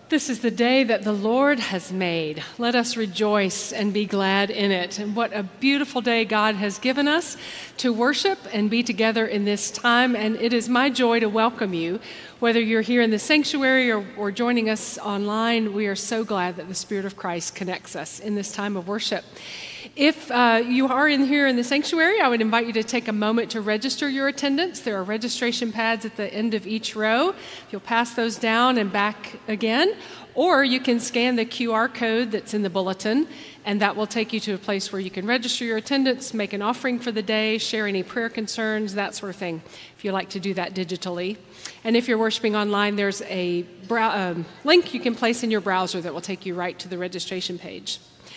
This is the day that the Lord has made. Let us rejoice and be glad in it. And what a beautiful day God has given us to worship and be together in this time. And it is my joy to welcome you. Whether you're here in the sanctuary or joining us online, we are so glad that the Spirit of Christ connects us in this time of worship. If you are in here in the sanctuary, I would invite you to take a moment to register your attendance. There are registration pads at the end of each row. You'll pass those down and back again. Or you can scan the QR code that's in the bulletin, and that will take you to a place where you can register your attendance, make an offering for the day, share any prayer concerns, that sort of thing, if you like to do that digitally. And if you're worshiping online, there's a link you can place in your browser that will take you right to the registration page.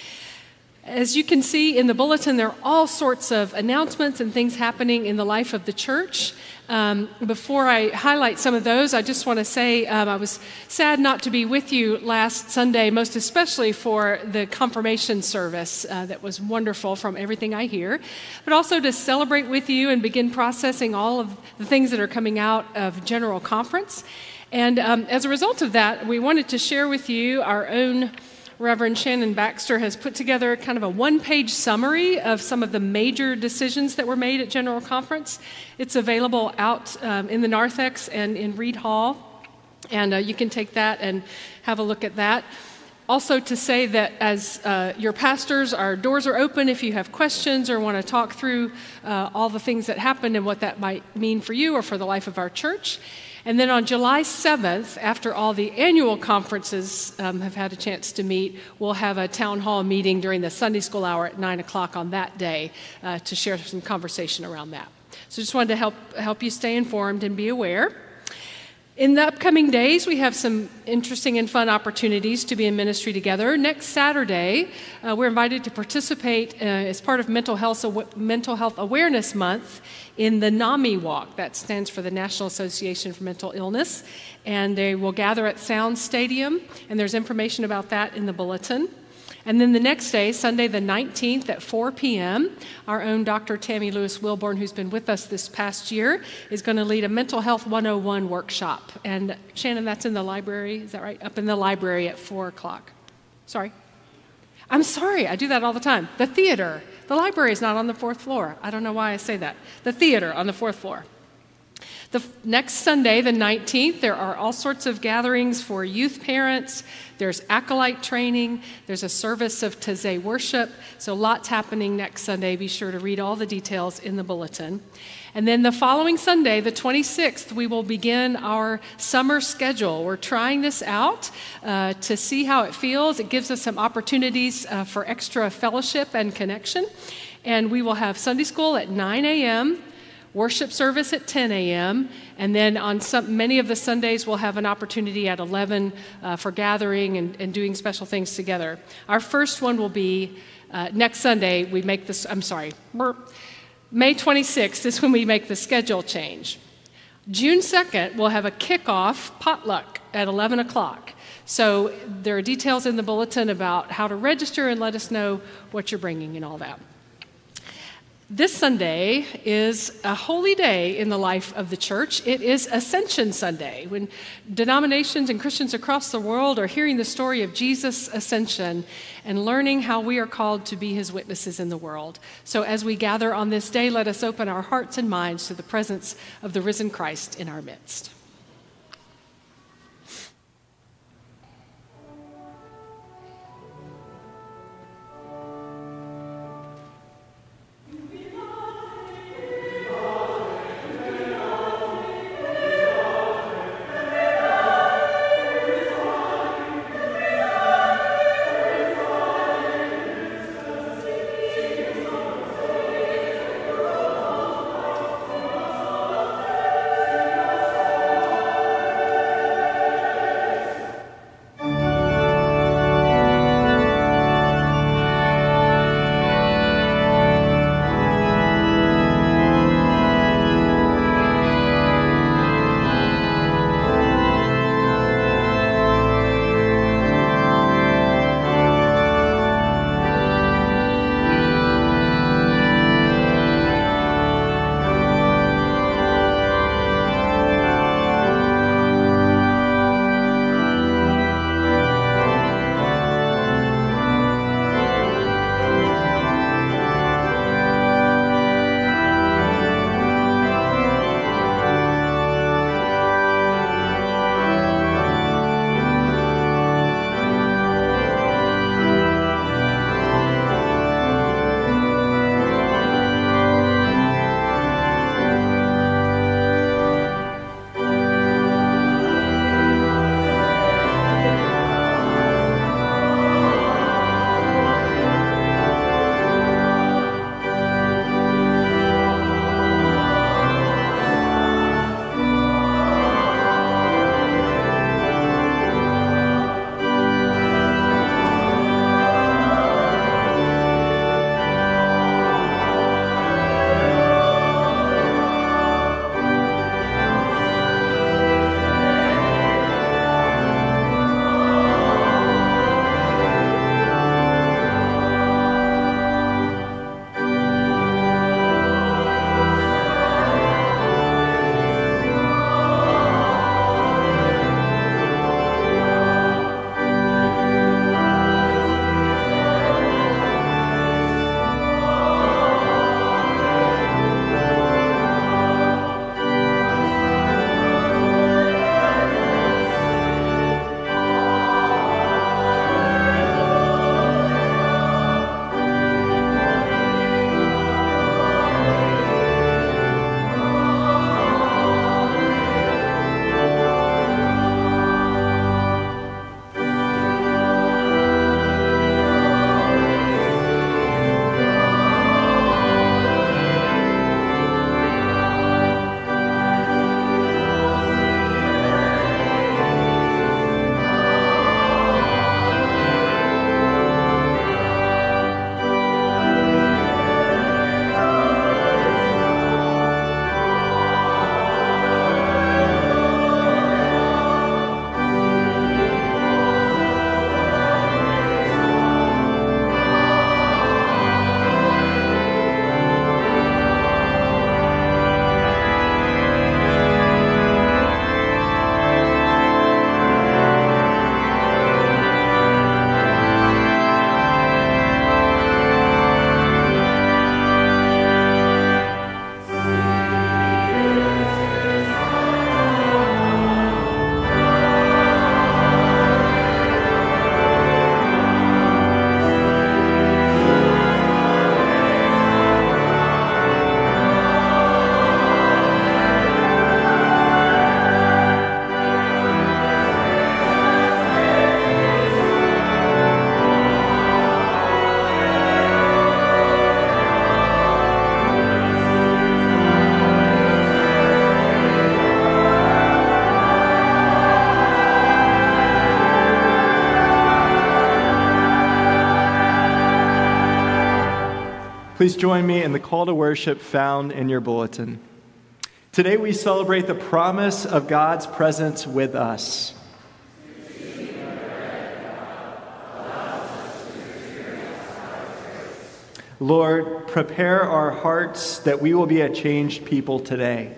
As you can see in the bulletin, there are all sorts of announcements and things happening in the life of the church. Before I highlight some of those, I just want to say I was sad not to be with you last Sunday, most especially for the confirmation service that was wonderful from everything I hear, but also to celebrate with you and begin processing all of the things that are coming out of General Conference. And as a result of that, we wanted to share with you our own Reverend Shannon Baxter has put together kind of a one-page summary of some of the major decisions that were made at General Conference. It's available out in the narthex and in Reed Hall, and you can take that and have a look at that. Also to say that as your pastors, our doors are open if you have questions or want to talk through all the things that happened and what that might mean for you or for the life of our church. And then on July 7th, after all the annual conferences have had a chance to meet, we'll have a town hall meeting during the Sunday school hour at 9 o'clock on that day to share some conversation around that. So just wanted to help you stay informed and be aware. In the upcoming days, we have some interesting and fun opportunities to be in ministry together. Next Saturday, we're invited to participate as part of Mental Health Awareness Month in the NAMI Walk. That stands for the National Association for Mental Illness. And they will gather at Sound Stadium, and there's information about that in the bulletin. And then the next day, Sunday the 19th at 4 p.m., our own Dr. Tammy Lewis Wilborn, who's been with us this past year, is going to lead a Mental Health 101 workshop. And Shannon, that's in the library, is that right? Up in the library at 4 o'clock. Sorry? I'm sorry, I do that all the time. The theater. The library is not on the fourth floor. I don't know why I say that. The theater on the fourth floor. The next Sunday, the 19th, there are all sorts of gatherings for youth parents. There's acolyte training. There's a service of Taizé worship. So lots happening next Sunday. Be sure to read all the details in the bulletin. And then the following Sunday, the 26th, we will begin our summer schedule. We're trying this out to see how it feels. It gives us some opportunities for extra fellowship and connection. And we will have Sunday school at 9 a.m., worship service at 10 a.m., and then on many of the Sundays we'll have an opportunity at 11 for gathering and doing special things together. Our first one will be next Sunday. May 26th is when we make the schedule change. June 2nd, we'll have a kickoff potluck at 11 o'clock. So there are details in the bulletin about how to register and let us know what you're bringing and all that. This Sunday is a holy day in the life of the church. It is Ascension Sunday, when denominations and Christians across the world are hearing the story of Jesus' ascension and learning how we are called to be his witnesses in the world. So as we gather on this day, let us open our hearts and minds to the presence of the risen Christ in our midst. Please join me in the call to worship found in your bulletin. Today we celebrate the promise of God's presence with us. Lord, prepare our hearts that we will be a changed people today.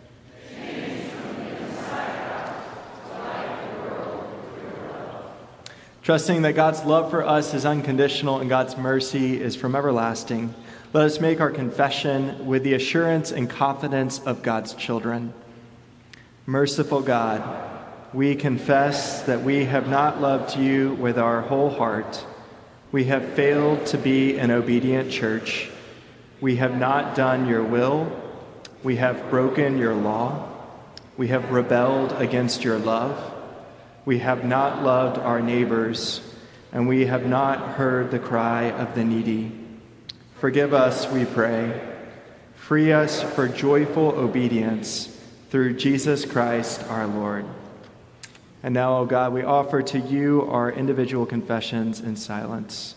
Trusting that God's love for us is unconditional and God's mercy is from everlasting, let us make our confession with the assurance and confidence of God's children. Merciful God, we confess that we have not loved you with our whole heart. We have failed to be an obedient church. We have not done your will. We have broken your law. We have rebelled against your love. We have not loved our neighbors, and we have not heard the cry of the needy. Forgive us, we pray. Free us for joyful obedience through Jesus Christ our Lord. And now, O God, we offer to you our individual confessions in silence.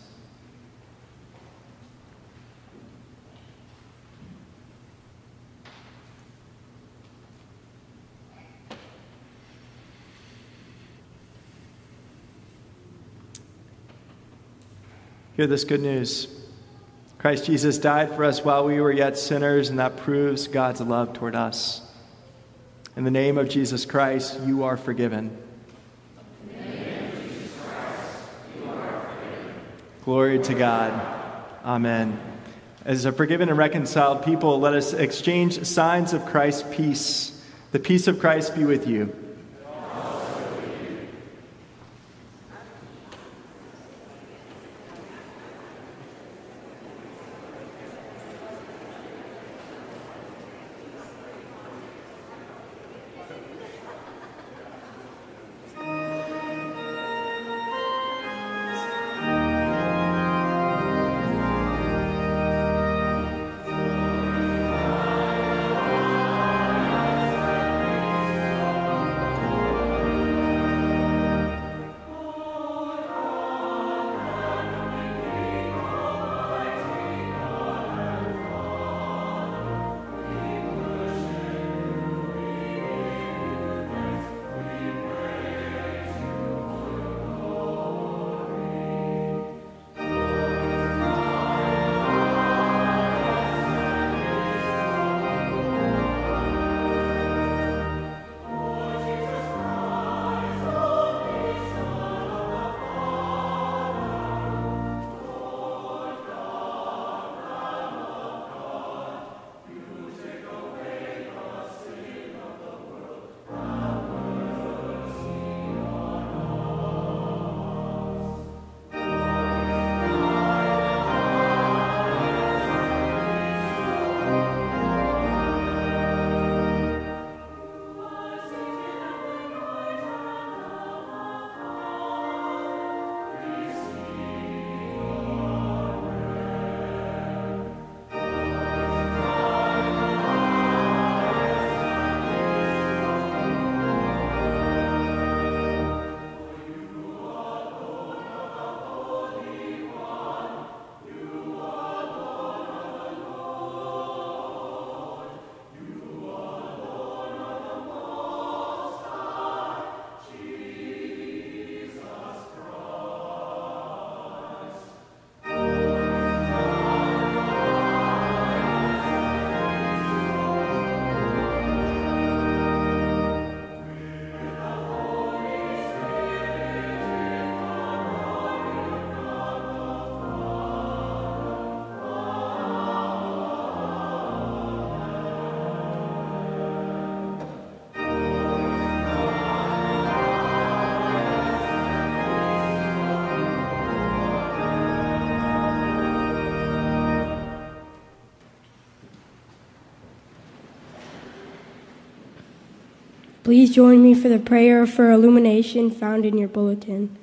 Hear this good news. Christ Jesus died for us while we were yet sinners, and that proves God's love toward us. In the name of Jesus Christ, you are forgiven. In the name of Jesus Christ, you are forgiven. Glory to God. Amen. As a forgiven and reconciled people, let us exchange signs of Christ's peace. The peace of Christ be with you. Please join me for the prayer for illumination found in your bulletin.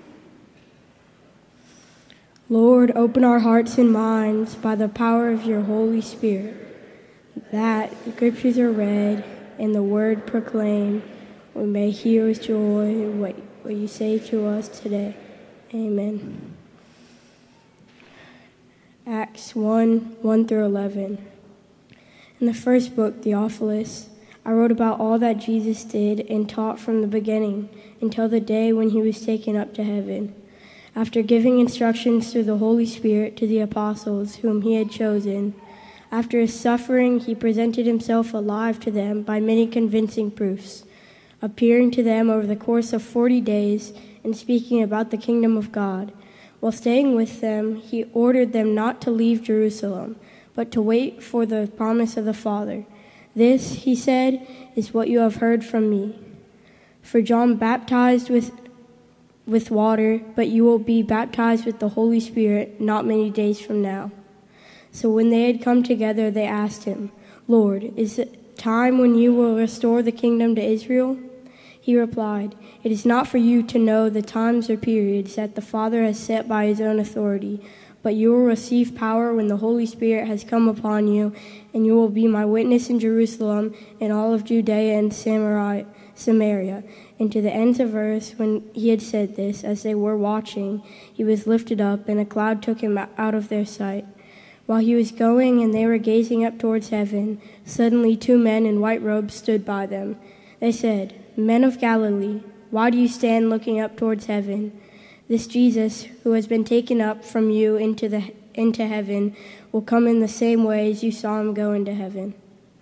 Lord, open our hearts and minds by the power of your Holy Spirit, that the scriptures are read and the word proclaimed, we may hear with joy what you say to us today. Amen. Acts 1 through 11. In the first book, Theophilus, I wrote about all that Jesus did and taught from the beginning until the day when he was taken up to heaven, after giving instructions through the Holy Spirit to the apostles whom he had chosen. After his suffering, he presented himself alive to them by many convincing proofs, appearing to them over the course of 40 days and speaking about the kingdom of God. While staying with them, he ordered them not to leave Jerusalem, but to wait for the promise of the Father. This, he said, is what you have heard from me. For John baptized with water, but you will be baptized with the Holy Spirit not many days from now. So when they had come together, they asked him, Lord, is it time when you will restore the kingdom to Israel? He replied, It is not for you to know the times or periods that the Father has set by his own authority, but you will receive power when the Holy Spirit has come upon you, and you will be my witness in Jerusalem and all of Judea and Samaria, and to the ends of earth. When he had said this, as they were watching, he was lifted up, and a cloud took him out of their sight. While he was going and they were gazing up towards heaven, suddenly 2 men in white robes stood by them. They said, Men of Galilee, why do you stand looking up towards heaven? This Jesus, who has been taken up from you into heaven, will come in the same way as you saw him go into heaven.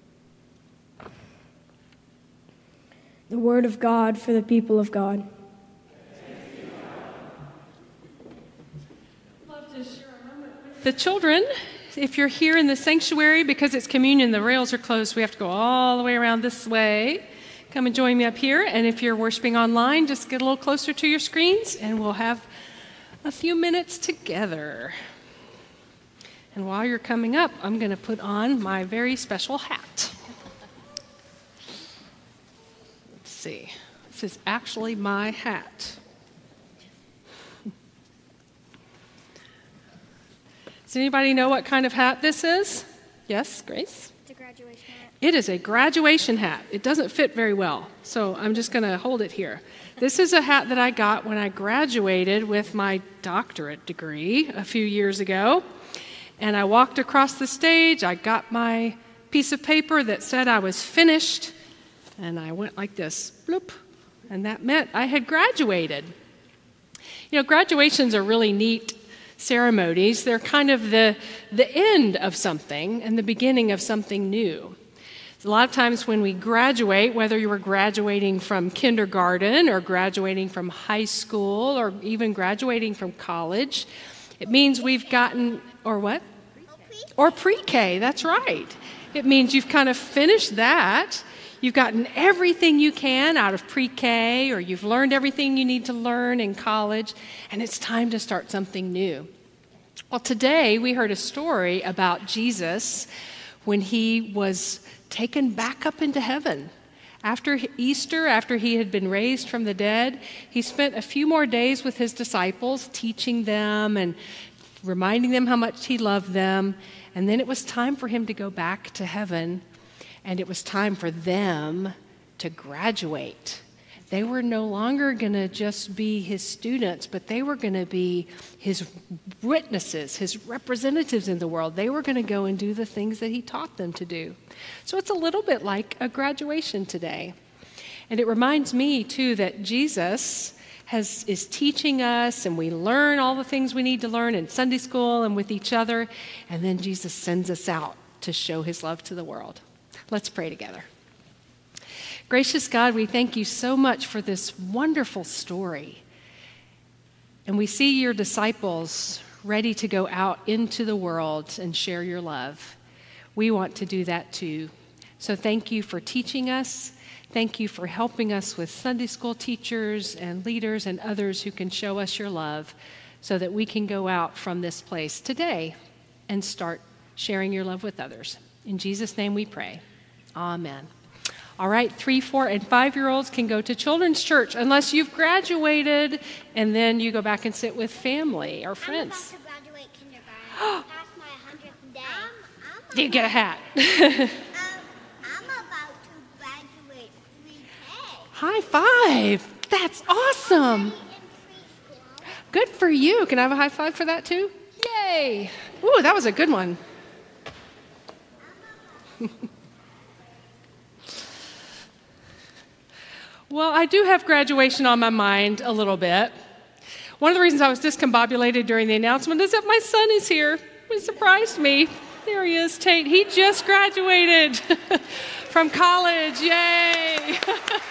The word of God for the people of God. Love to share a moment with the children. If you're here in the sanctuary, because it's communion, the rails are closed, we have to go all the way around this way. Come and join me up here. And if you're worshiping online, just get a little closer to your screens, and we'll have a few minutes together. And while you're coming up, I'm going to put on my very special hat. Let's see. This is actually my hat. Does anybody know what kind of hat this is? Yes, Grace? It's a graduation hat. It is a graduation hat. It doesn't fit very well, so I'm just going to hold it here. This is a hat that I got when I graduated with my doctorate degree a few years ago. And I walked across the stage. I got my piece of paper that said I was finished, and I went like this, bloop, and that meant I had graduated. You know, graduations are really neat ceremonies. They're kind of the end of something and the beginning of something new. A lot of times when we graduate, whether you were graduating from kindergarten or graduating from high school or even graduating from college, it means we've gotten, or what? Or pre-K, that's right. It means you've kind of finished that. You've gotten everything you can out of pre-K, or you've learned everything you need to learn in college, and it's time to start something new. Well, today we heard a story about Jesus when he was taken back up into heaven. After Easter, after he had been raised from the dead, he spent a few more days with his disciples, teaching them and reminding them how much he loved them. And then it was time for him to go back to heaven, and it was time for them to graduate. They were no longer going to just be his students, but they were going to be his witnesses, his representatives in the world. They were going to go and do the things that he taught them to do. So it's a little bit like a graduation today. And it reminds me, too, that Jesus is teaching us, and we learn all the things we need to learn in Sunday school and with each other, and then Jesus sends us out to show his love to the world. Let's pray together. Gracious God, we thank you so much for this wonderful story. And we see your disciples ready to go out into the world and share your love. We want to do that too. So thank you for teaching us. Thank you for helping us with Sunday school teachers and leaders and others who can show us your love so that we can go out from this place today and start sharing your love with others. In Jesus' name we pray. Amen. All right, 3, 4, and 5-year-olds can go to children's church unless you've graduated, and then you go back and sit with family or friends. I'm about to graduate kindergarten. That's my 100th day. You get a hat. I'm about to graduate 3K. High five. That's awesome. In preschool. Good for you. Can I have a high five for that too? Yay. Ooh, that was a good one. Well, I do have graduation on my mind a little bit. One of the reasons I was discombobulated during the announcement is that my son is here. It surprised me. There he is, Tate. He just graduated from college. Yay!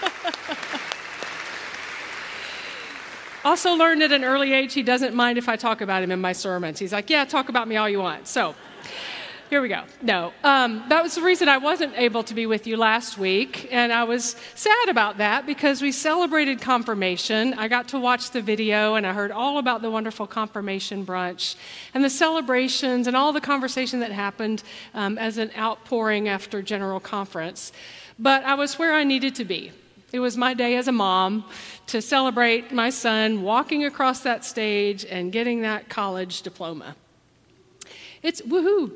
Also learned at an early age he doesn't mind if I talk about him in my sermons. He's like, yeah, talk about me all you want. So here we go. No, that was the reason I wasn't able to be with you last week, and I was sad about that because we celebrated confirmation. I got to watch the video, and I heard all about the wonderful confirmation brunch and the celebrations and all the conversation that happened as an outpouring after General Conference. But I was where I needed to be. It was my day as a mom to celebrate my son walking across that stage and getting that college diploma. It's woohoo.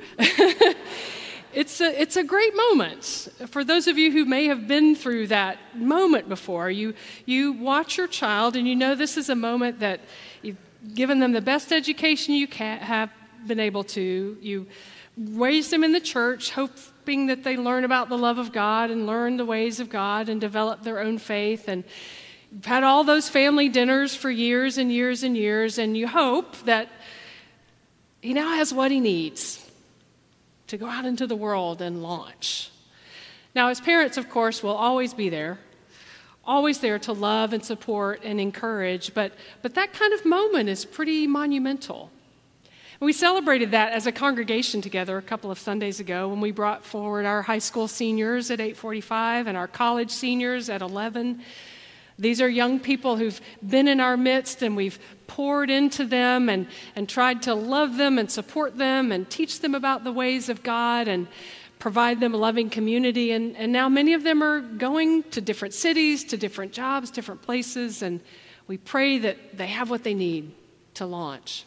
It's a great moment. For those of you who may have been through that moment before, you watch your child and you know this is a moment that you've given them the best education you have been able to. You raise them in the church, hoping that they learn about the love of God and learn the ways of God and develop their own faith. And you've had all those family dinners for years and years and years, and you hope that he now has what he needs to go out into the world and launch. Now, as parents, of course, will always be there, always there to love and support and encourage, but that kind of moment is pretty monumental. We celebrated that as a congregation together a couple of Sundays ago when we brought forward our high school seniors at 8:45 and our college seniors at 11. These are young people who've been in our midst, and we've poured into them and tried to love them and support them and teach them about the ways of God and provide them a loving community. And now many of them are going to different cities, to different jobs, different places, and we pray that they have what they need to launch.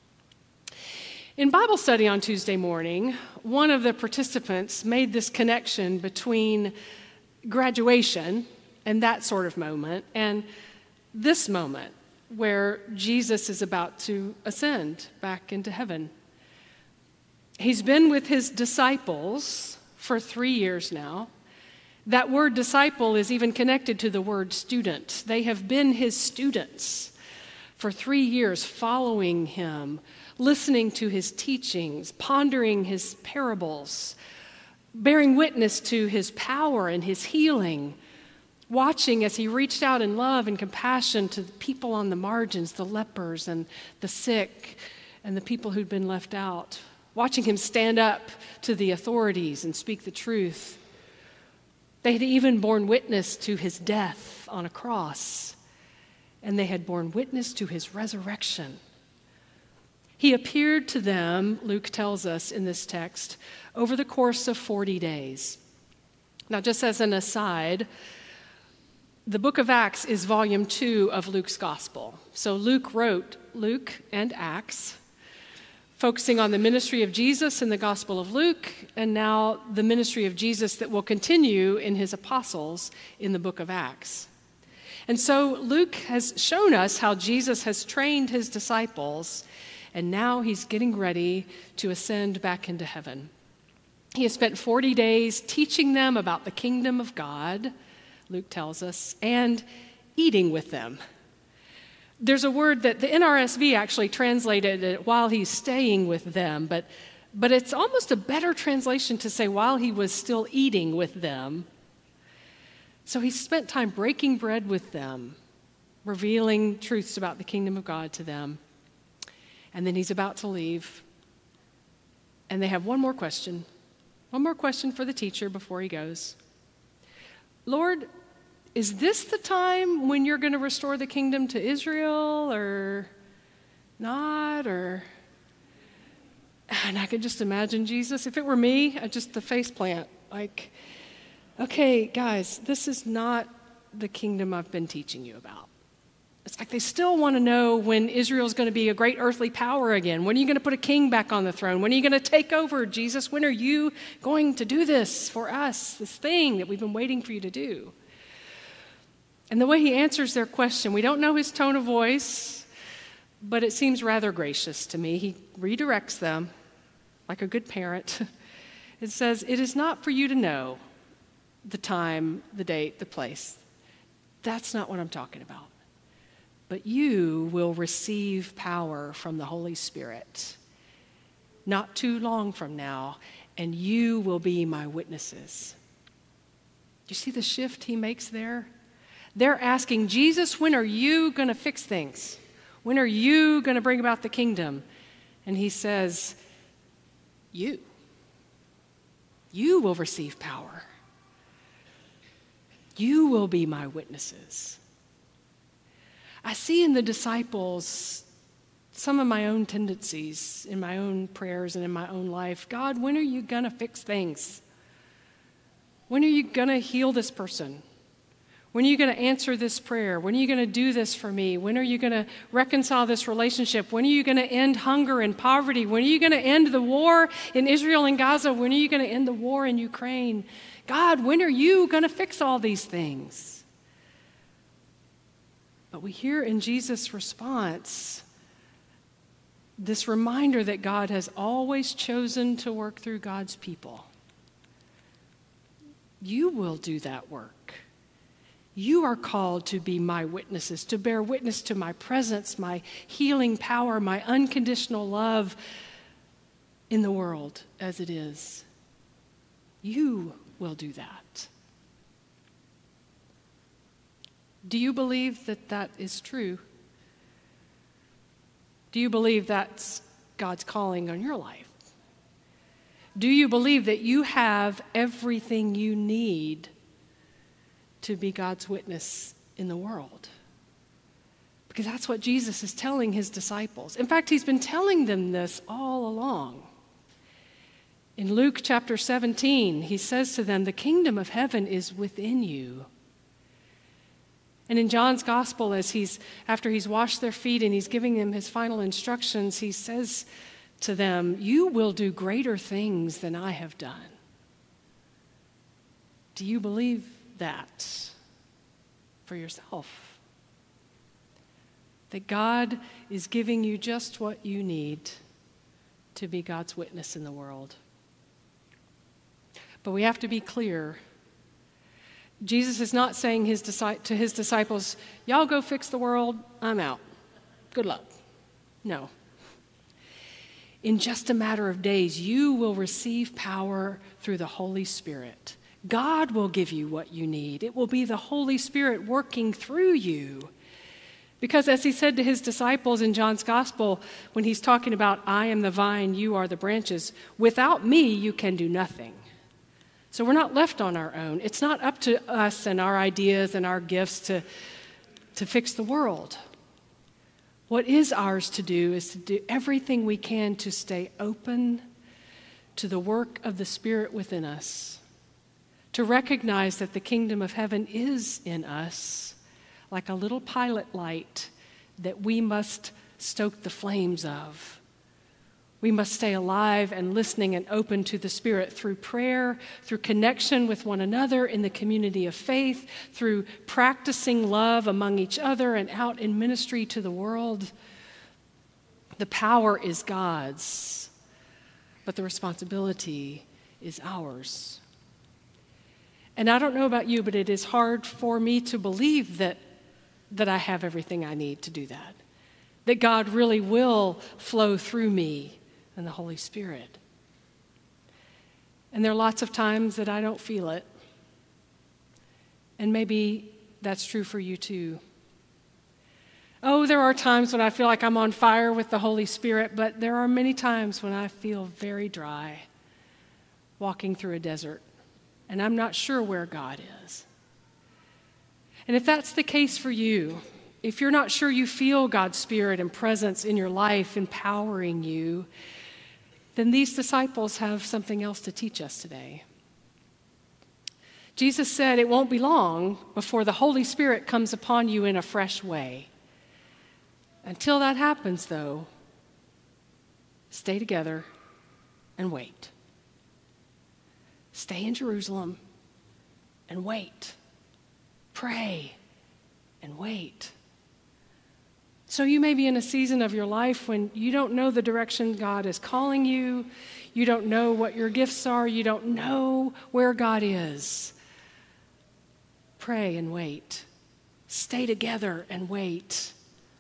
In Bible study on Tuesday morning, one of the participants made this connection between graduation and that sort of moment, and this moment where Jesus is about to ascend back into heaven. He's been with his disciples for 3 years now. That word disciple is even connected to the word student. They have been his students for 3 years, following him, listening to his teachings, pondering his parables, bearing witness to his power and his healing, watching as he reached out in love and compassion to the people on the margins, the lepers and the sick and the people who'd been left out, watching him stand up to the authorities and speak the truth. They had even borne witness to his death on a cross, and they had borne witness to his resurrection. He appeared to them, Luke tells us in this text, over the course of 40 days. Now, just as an aside, the book of Acts is volume 2 of Luke's gospel. So Luke wrote Luke and Acts, focusing on the ministry of Jesus in the Gospel of Luke, and now the ministry of Jesus that will continue in his apostles in the book of Acts. And so Luke has shown us how Jesus has trained his disciples, and now he's getting ready to ascend back into heaven. He has spent 40 days teaching them about the kingdom of God, Luke tells us, and eating with them. There's a word that the NRSV actually translated it while he's staying with them, but it's almost a better translation to say while he was still eating with them. So he spent time breaking bread with them, revealing truths about the kingdom of God to them. And then he's about to leave. And they have one more question for the teacher before he goes. Lord, is this the time when you're going to restore the kingdom to Israel or not? And I could just imagine Jesus. If it were me, the face plant. Like, okay, guys, this is not the kingdom I've been teaching you about. It's like they still want to know when Israel's going to be a great earthly power again. When are you going to put a king back on the throne? When are you going to take over, Jesus? When are you going to do this for us, this thing that we've been waiting for you to do? And the way he answers their question, we don't know his tone of voice, but it seems rather gracious to me. He redirects them like a good parent. It says, it is not for you to know the time, the date, the place. That's not what I'm talking about. But you will receive power from the Holy Spirit not too long from now, and you will be my witnesses. Do you see the shift he makes there? They're asking, Jesus, when are you going to fix things? When are you going to bring about the kingdom? And he says, you will receive power. You will be my witnesses. I see in the disciples some of my own tendencies in my own prayers and in my own life. God, when are you going to fix things? When are you going to heal this person? When are you going to answer this prayer? When are you going to do this for me? When are you going to reconcile this relationship? When are you going to end hunger and poverty? When are you going to end the war in Israel and Gaza? When are you going to end the war in Ukraine? God, when are you going to fix all these things? But we hear in Jesus' response this reminder that God has always chosen to work through God's people. You will do that work. You are called to be my witnesses, to bear witness to my presence, my healing power, my unconditional love in the world as it is. You will do that. Do you believe that that is true? Do you believe that's God's calling on your life? Do you believe that you have everything you need to be God's witness in the world? Because that's what Jesus is telling his disciples. In fact, he's been telling them this all along. In Luke chapter 17, he says to them, the kingdom of heaven is within you. And in John's gospel, after he's washed their feet and he's giving them his final instructions, he says to them, you will do greater things than I have done. Do you believe that for yourself? That God is giving you just what you need to be God's witness in the world. But we have to be clear. Jesus is not saying to his disciples, y'all go fix the world, I'm out. Good luck. No. In just a matter of days, you will receive power through the Holy Spirit. God will give you what you need. It will be the Holy Spirit working through you. Because as he said to his disciples in John's gospel, when he's talking about, I am the vine, you are the branches, without me, you can do nothing. So we're not left on our own. It's not up to us and our ideas and our gifts to fix the world. What is ours to do is to do everything we can to stay open to the work of the Spirit within us, to recognize that the kingdom of heaven is in us, like a little pilot light that we must stoke the flames of. We must stay alive and listening and open to the Spirit through prayer, through connection with one another in the community of faith, through practicing love among each other and out in ministry to the world. The power is God's, but the responsibility is ours. And I don't know about you, but it is hard for me to believe that I have everything I need to do that. That God really will flow through me and the Holy Spirit. And there are lots of times that I don't feel it. And maybe that's true for you too. Oh, there are times when I feel like I'm on fire with the Holy Spirit, but there are many times when I feel very dry, walking through a desert, and I'm not sure where God is. And if that's the case for you, if you're not sure you feel God's Spirit and presence in your life empowering you, then these disciples have something else to teach us today. Jesus said it won't be long before the Holy Spirit comes upon you in a fresh way. Until that happens, though, stay together and wait. Stay in Jerusalem and wait. Pray and wait. So you may be in a season of your life when you don't know the direction God is calling you. You don't know what your gifts are. You don't know where God is. Pray and wait. Stay together and wait.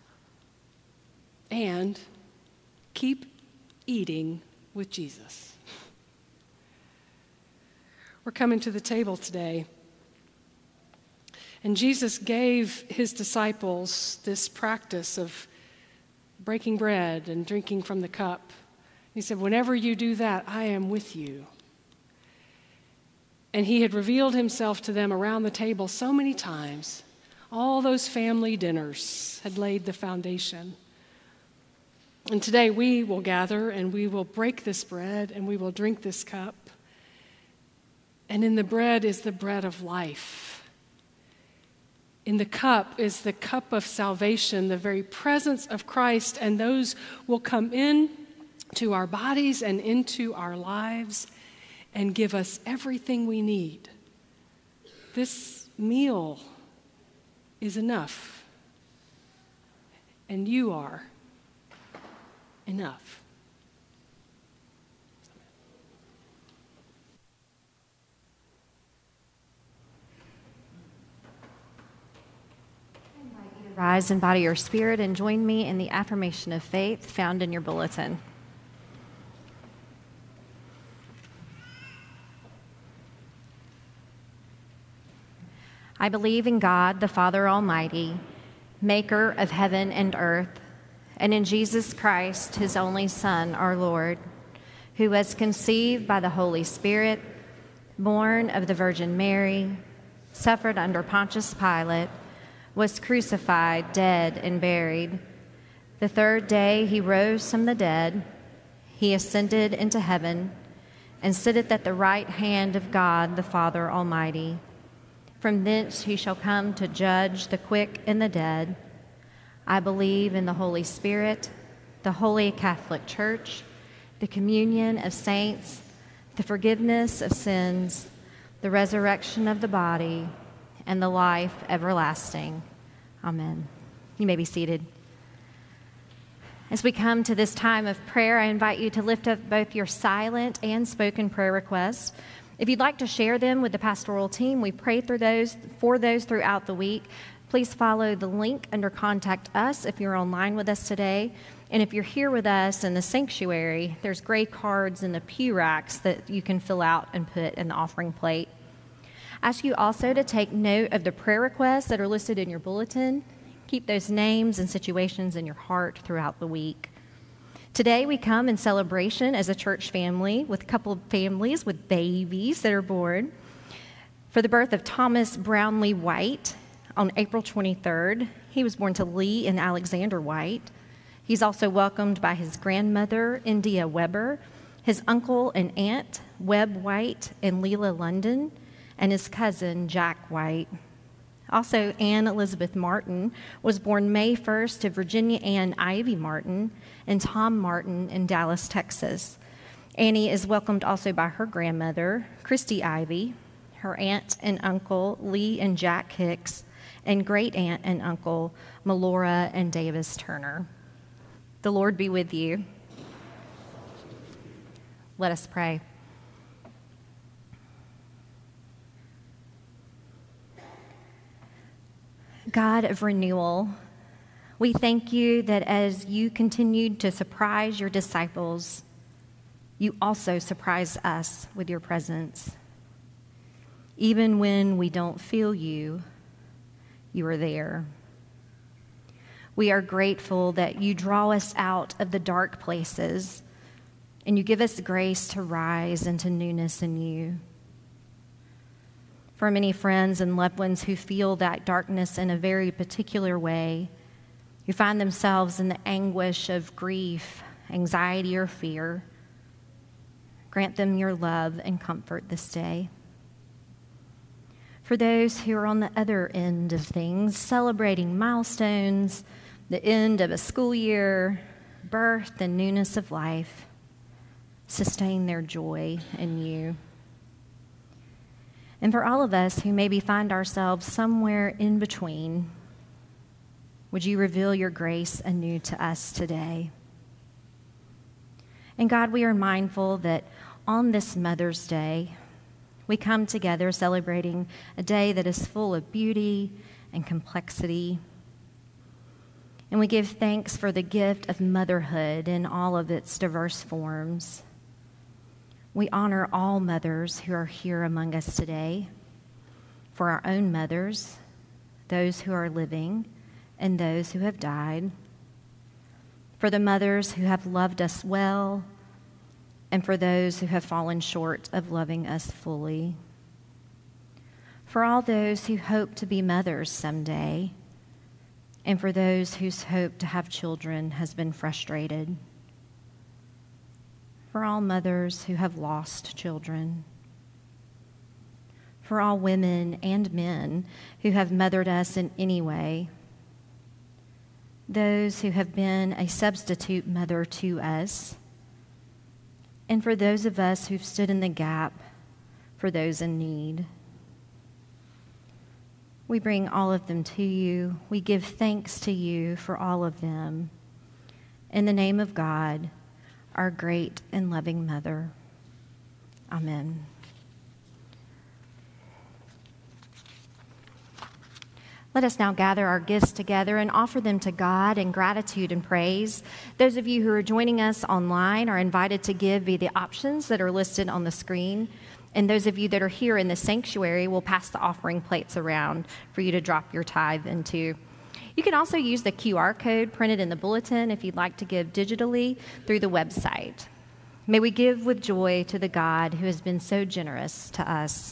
And keep eating with Jesus. We're coming to the table today. And Jesus gave his disciples this practice of breaking bread and drinking from the cup. He said, whenever you do that, I am with you. And he had revealed himself to them around the table so many times. All those family dinners had laid the foundation. And today we will gather and we will break this bread and we will drink this cup. And in the bread is the bread of life. In the cup is the cup of salvation, the very presence of Christ, and those will come in to our bodies and into our lives and give us everything we need. This meal is enough, and you are enough. Rise in body or spirit and join me in the affirmation of faith found in your bulletin. I believe in God, the Father Almighty, maker of heaven and earth, and in Jesus Christ, his only Son, our Lord, who was conceived by the Holy Spirit, born of the Virgin Mary, suffered under Pontius Pilate, was crucified, dead, and buried. The third day he rose from the dead. He ascended into heaven and sitteth at the right hand of God, the Father Almighty. From thence he shall come to judge the quick and the dead. I believe in the Holy Spirit, the Holy Catholic Church, the communion of saints, the forgiveness of sins, the resurrection of the body, and the life everlasting. Amen. You may be seated. As we come to this time of prayer, I invite you to lift up both your silent and spoken prayer requests. If you'd like to share them with the pastoral team, we pray for those throughout the week. Please follow the link under Contact Us if you're online with us today. And if you're here with us in the sanctuary, there's gray cards in the pew racks that you can fill out and put in the offering plate. I ask you also to take note of the prayer requests that are listed in your bulletin. Keep those names and situations in your heart throughout the week. Today we come in celebration as a church family with a couple of families with babies that are born. For the birth of Thomas Brownlee White on April 23rd, he was born to Lee and Alexander White. He's also welcomed by his grandmother, India Weber, his uncle and aunt, Webb White and Leela London, and his cousin, Jack White. Also, Anne Elizabeth Martin was born May 1st to Virginia Ann Ivy Martin and Tom Martin in Dallas, Texas. Annie is welcomed also by her grandmother, Christy Ivy, her aunt and uncle, Lee and Jack Hicks, and great-aunt and uncle, Melora and Davis Turner. The Lord be with you. Let us pray. God of renewal, we thank you that as you continued to surprise your disciples, you also surprise us with your presence. Even when we don't feel you, you are there. We are grateful that you draw us out of the dark places and you give us grace to rise into newness in you. For many friends and loved ones who feel that darkness in a very particular way, who find themselves in the anguish of grief, anxiety, or fear, grant them your love and comfort this day. For those who are on the other end of things, celebrating milestones, the end of a school year, birth, and newness of life, sustain their joy in you. And for all of us who maybe find ourselves somewhere in between, Would you reveal your grace anew to us today? And God, we are mindful that on this Mother's Day, we come together celebrating a day that is full of beauty and complexity. And we give thanks for the gift of motherhood in all of its diverse forms. We honor all mothers who are here among us today, for our own mothers, those who are living, and those who have died, for the mothers who have loved us well, and for those who have fallen short of loving us fully, for all those who hope to be mothers someday, and for those whose hope to have children has been frustrated, for all mothers who have lost children, for all women and men who have mothered us in any way, those who have been a substitute mother to us, and for those of us who've stood in the gap for those in need. We bring all of them to you. We give thanks to you for all of them. In the name of God, our great and loving Mother. Amen. Let us now gather our gifts together and offer them to God in gratitude and praise. Those of you who are joining us online are invited to give via the options that are listed on the screen. And those of you that are here in the sanctuary will pass the offering plates around for you to drop your tithe into. You can also use the QR code printed in the bulletin if you'd like to give digitally through the website. May we give with joy to the God who has been so generous to us.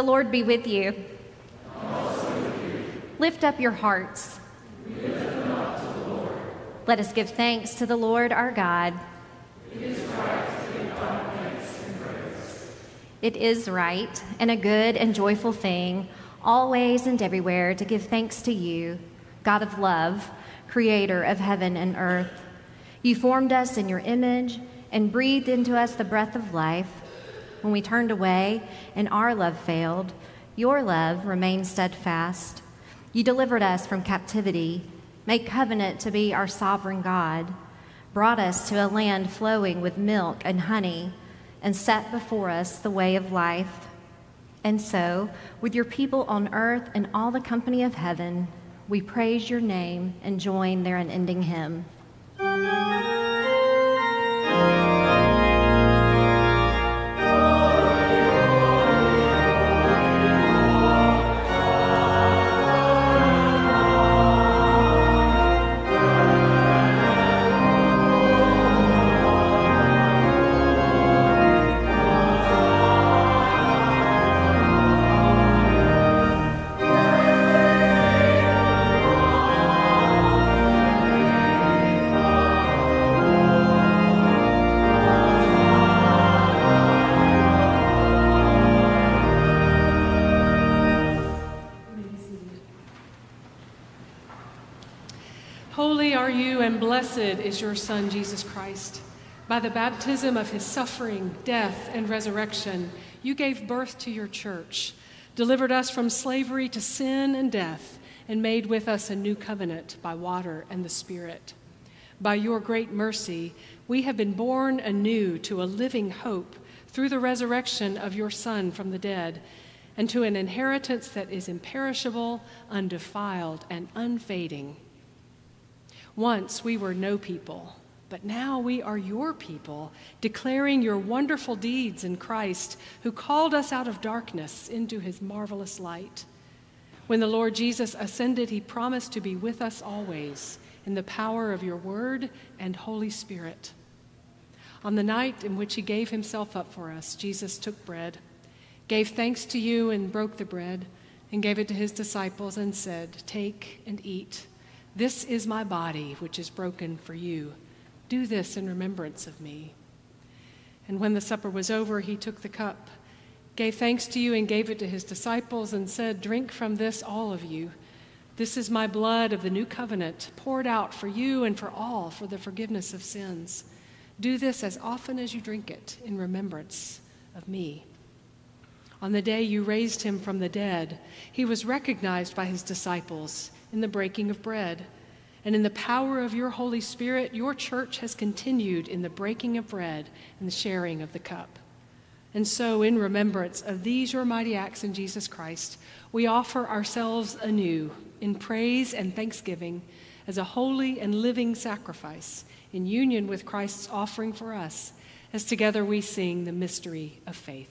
The Lord be with you. Lift up your hearts. Let us give thanks to the Lord our God. It is right and a good and joyful thing, always and everywhere, to give thanks to you, God of love, creator of heaven and earth. You formed us in your image and breathed into us the breath of life. When we turned away and our love failed, your love remained steadfast. You delivered us from captivity, made covenant to be our sovereign God, brought us to a land flowing with milk and honey, and set before us the way of life. And so, with your people on earth and all the company of heaven, we praise your name and join their unending hymn. Holy are you, and blessed is your Son, Jesus Christ. By the baptism of his suffering, death, and resurrection, you gave birth to your church, delivered us from slavery to sin and death, and made with us a new covenant by water and the Spirit. By your great mercy, we have been born anew to a living hope through the resurrection of your Son from the dead, and to an inheritance that is imperishable, undefiled, and unfading. Once we were no people, but now we are your people, declaring your wonderful deeds in Christ, who called us out of darkness into his marvelous light. When the Lord Jesus ascended, he promised to be with us always in the power of your word and Holy Spirit. On the night in which he gave himself up for us, Jesus took bread, gave thanks to you and broke the bread, and gave it to his disciples and said, "Take and eat. This is my body, which is broken for you. Do this in remembrance of me." And when the supper was over, he took the cup, gave thanks to you and gave it to his disciples and said, "Drink from this, all of you. This is my blood of the new covenant, poured out for you and for all for the forgiveness of sins. Do this as often as you drink it in remembrance of me." On the day you raised him from the dead, he was recognized by his disciples in the breaking of bread. And in the power of your Holy Spirit, your church has continued in the breaking of bread and the sharing of the cup. And so, in remembrance of these your mighty acts in Jesus Christ, we offer ourselves anew in praise and thanksgiving as a holy and living sacrifice in union with Christ's offering for us, as together we sing the mystery of faith.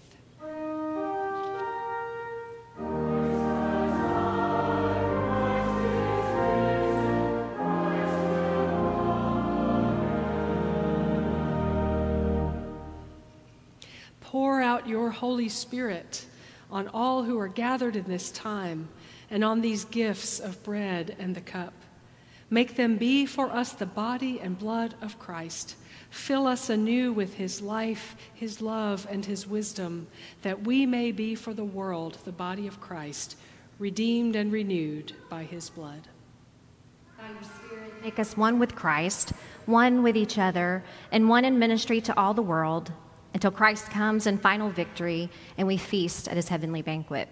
Pour out your Holy Spirit on all who are gathered in this time and on these gifts of bread and the cup. Make them be for us the body and blood of Christ. Fill us anew with his life, his love, and his wisdom, that we may be for the world the body of Christ, redeemed and renewed by his blood. By your Spirit, make us one with Christ, one with each other, and one in ministry to all the world, until Christ comes in final victory and we feast at his heavenly banquet.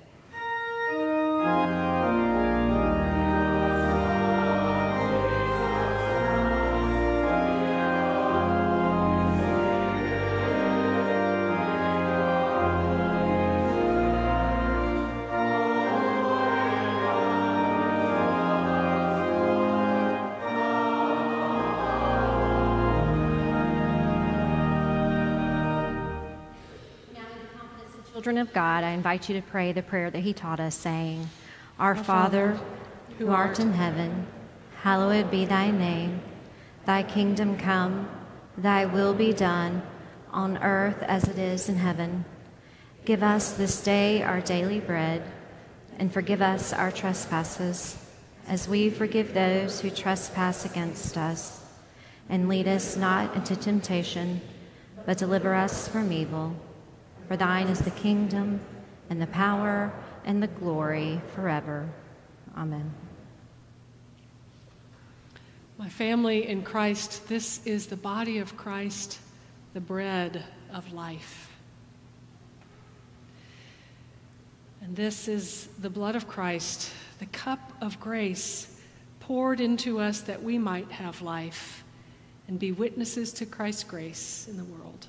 Children of God, I invite you to pray the prayer that he taught us, saying, Our Father, who art in heaven, hallowed be thy name. Thy kingdom come, thy will be done, on earth as it is in heaven. Give us this day our daily bread, and forgive us our trespasses, as we forgive those who trespass against us. And lead us not into temptation, but deliver us from evil. For thine is the kingdom, and the power, and the glory forever. Amen. My family in Christ, this is the body of Christ, the bread of life. And this is the blood of Christ, the cup of grace poured into us that we might have life and be witnesses to Christ's grace in the world.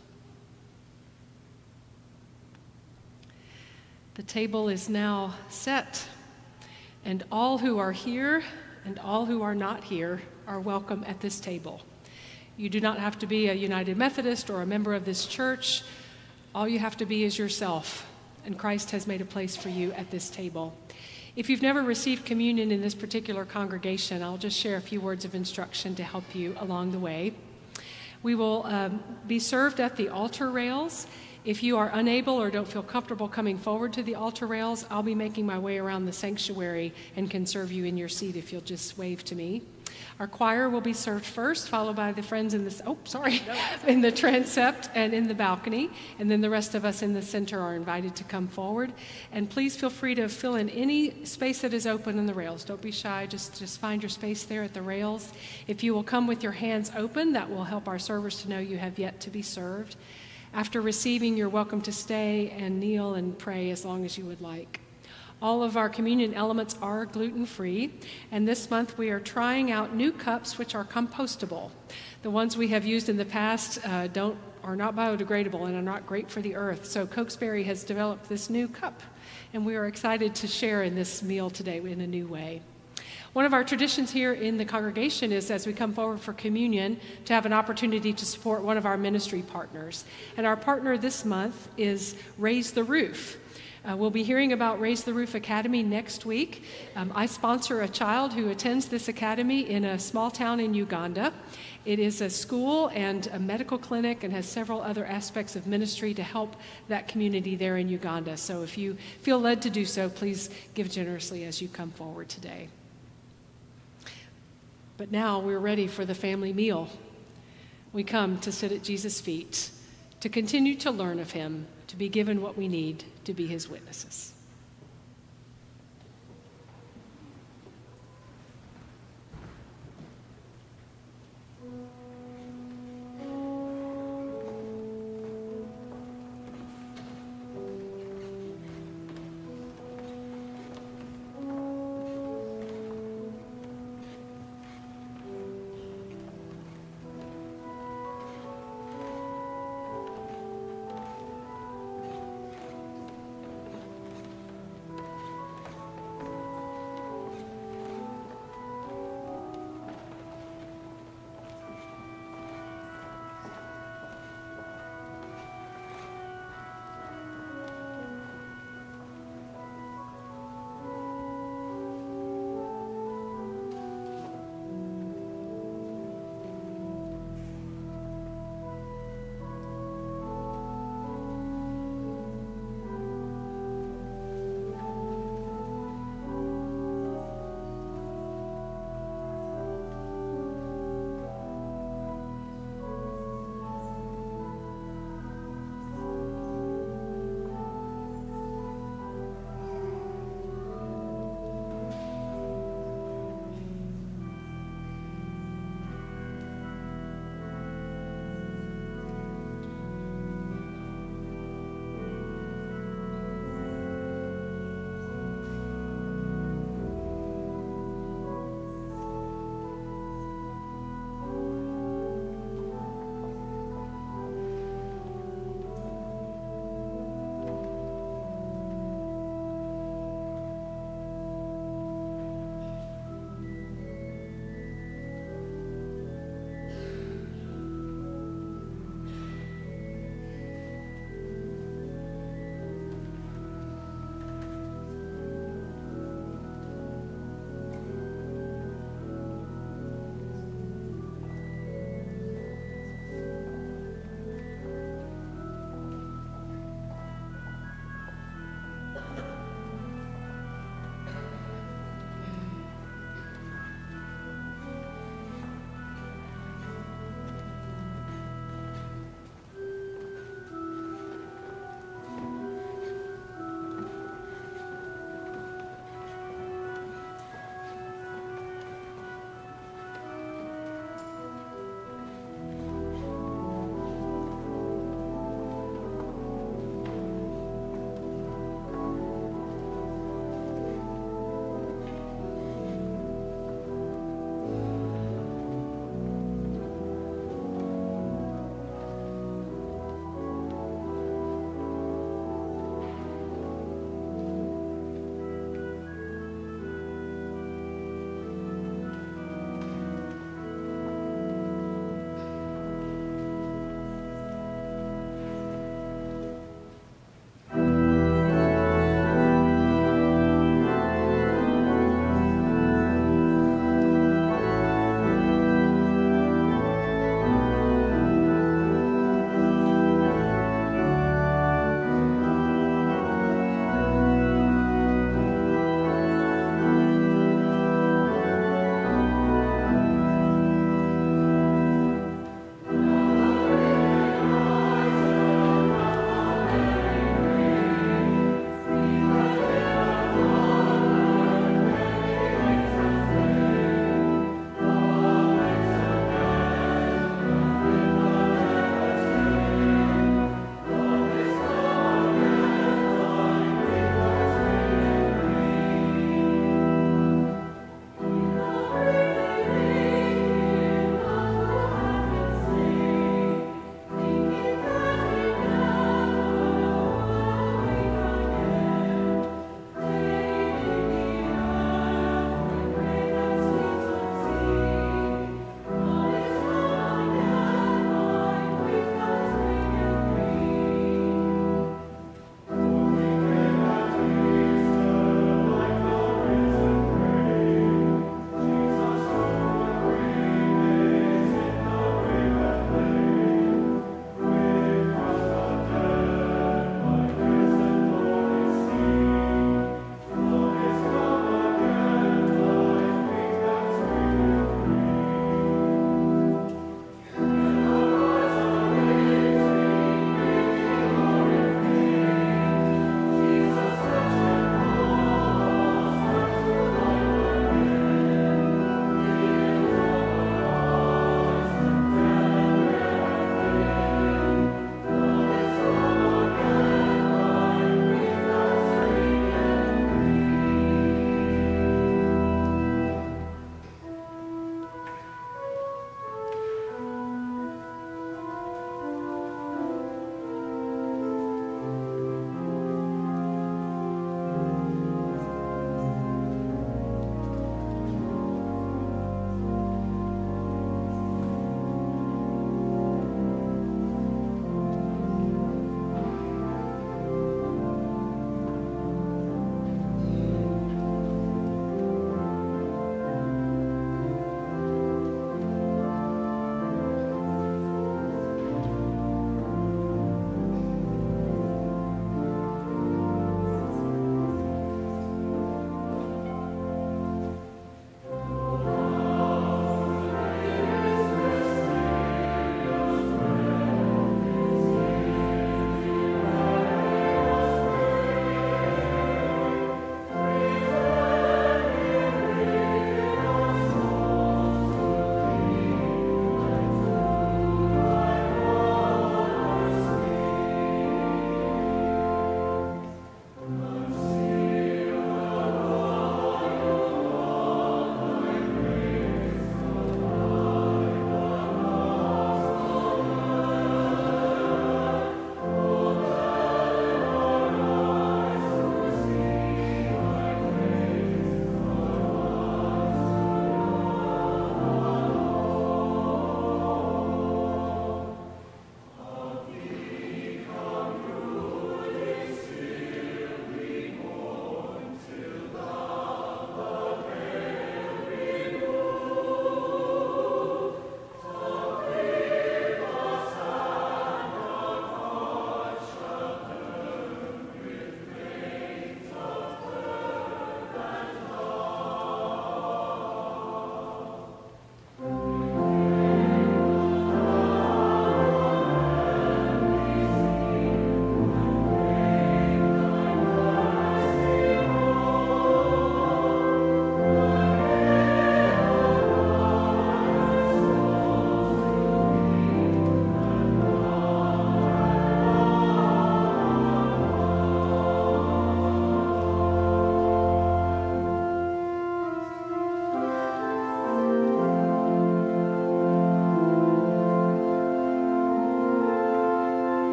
The table is now set, and all who are here and all who are not here are welcome at this table. You do not have to be a United Methodist or a member of this church. All you have to be is yourself, and Christ has made a place for you at this table. If you've never received communion in this particular congregation, I'll just share a few words of instruction to help you along the way. We will be served at the altar rails. If you are unable or don't feel comfortable coming forward to the altar rails, I'll be making my way around the sanctuary and can serve you in your seat if you'll just wave to me. Our choir will be served first, followed by the friends in in the transept and in the balcony. And then the rest of us in the center are invited to come forward. And please feel free to fill in any space that is open in the rails. Don't be shy. Just find your space there at the rails. If you will come with your hands open, that will help our servers to know you have yet to be served. After receiving, you're welcome to stay and kneel and pray as long as you would like. All of our communion elements are gluten-free, and this month we are trying out new cups which are compostable. The ones we have used in the past are not biodegradable and are not great for the earth. So Cokesbury has developed this new cup, and we are excited to share in this meal today in a new way. One of our traditions here in the congregation is, as we come forward for communion, to have an opportunity to support one of our ministry partners. And our partner this month is Raise the Roof. We'll be hearing about Raise the Roof Academy next week. I sponsor a child who attends this academy in a small town in Uganda. It is a school and a medical clinic and has several other aspects of ministry to help that community there in Uganda. So if you feel led to do so, please give generously as you come forward today. But now we're ready for the family meal. We come to sit at Jesus' feet, to continue to learn of him, to be given what we need to be his witnesses.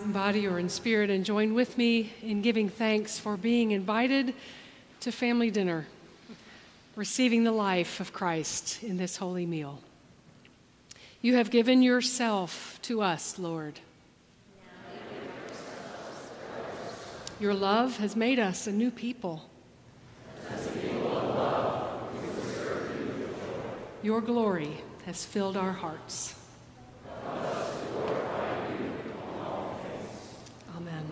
in body or in spirit and join with me in giving thanks for being invited to family dinner, receiving the life of Christ in this holy meal. You have given yourself to us, Lord. Your love has made us a new people. Your glory has filled our hearts. Amen.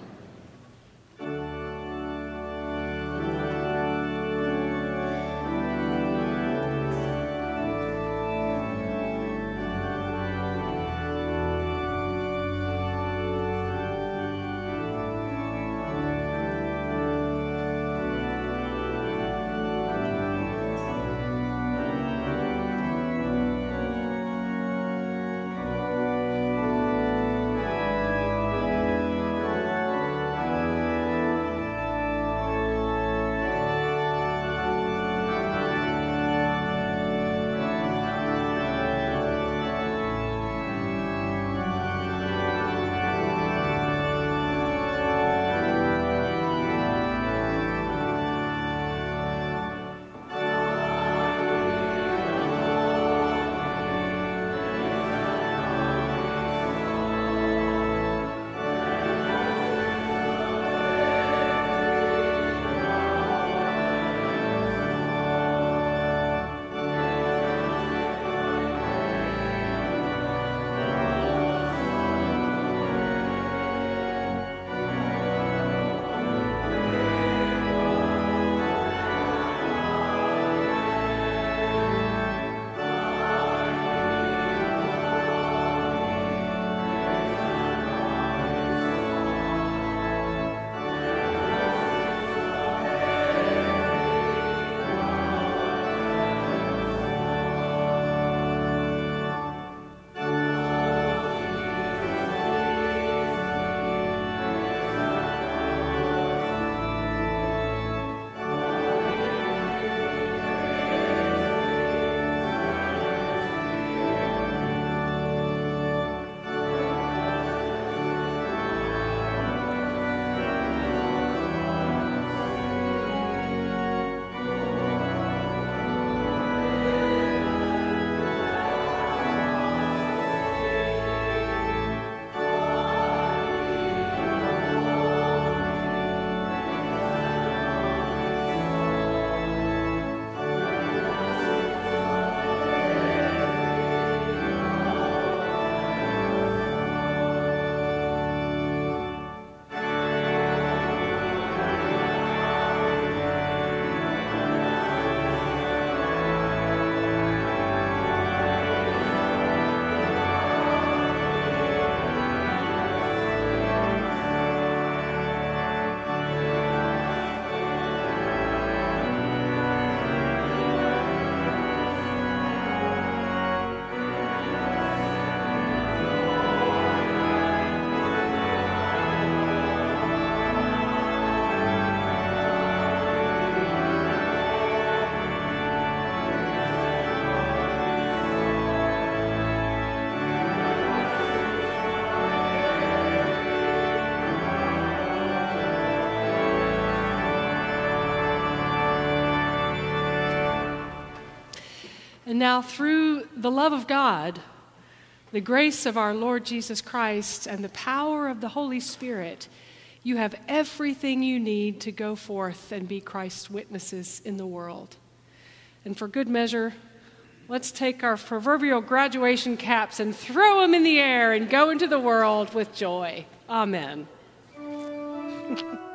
And now, through the love of God, the grace of our Lord Jesus Christ, and the power of the Holy Spirit, you have everything you need to go forth and be Christ's witnesses in the world. And for good measure, let's take our proverbial graduation caps and throw them in the air and go into the world with joy. Amen.